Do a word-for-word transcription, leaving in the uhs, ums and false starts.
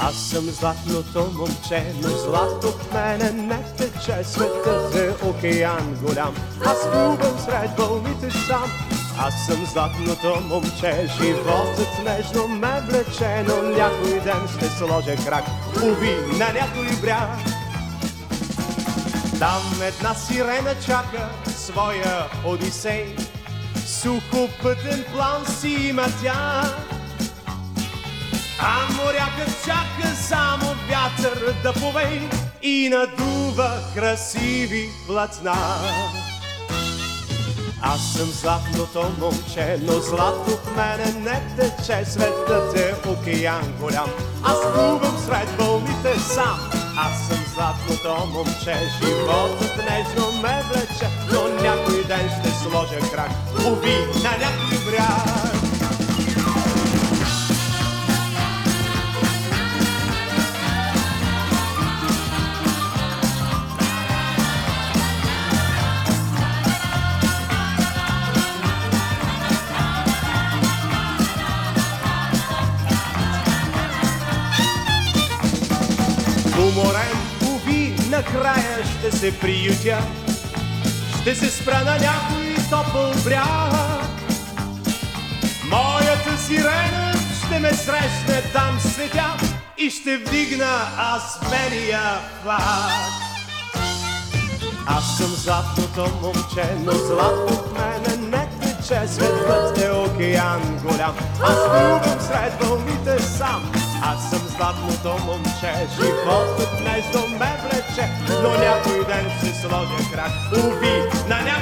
Аз съм златното момче, но злато в мене не тече. Светът е океан голям, аз плувам сред вълните сам. Аз съм златното момче, животът нежно ме влече, но някой ден ще сложа крак, уви, на някой бряг. Там една сирена чака своя Одисей, сухопътен план си има тя. А морякът чака само вятър да повей и надува красиви платна. Аз съм златното момче, но злато в мене не тече. Светът е океан голям, аз плувам сред вълните сам. Аз съм златното момче, животът нежно ме влече, но някой ден ще сложа крак, уви, на някой бряг. Уморен, уви, накрая ще се приютя, ще се спра на някой топъл бряг. Моята сирена ще ме срещне, там светя и ще вдигна аз белия флаг. Аз съм златното момче, но злато в мене не тече. Светът е океан голям, аз плувам сред вълните сам. Аз съм златното момче, животът нежно ме влече, но някой ден ще сложа крак, уви, на някой